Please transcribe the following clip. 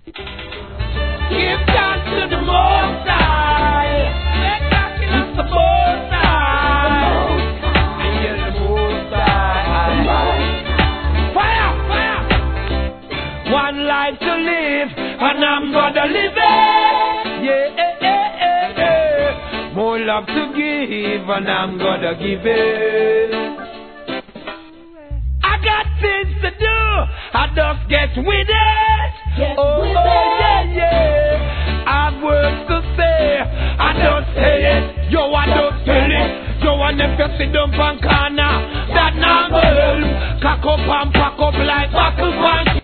Give thanks to the Most High. It's the Most High. Yeah, the Most High. Fire, fire. One life to live, and I'm gonna live it. Yeah, more love to give, and I'm gonna give it. I got things to do, I just get with it. Oh, yeah, yeah.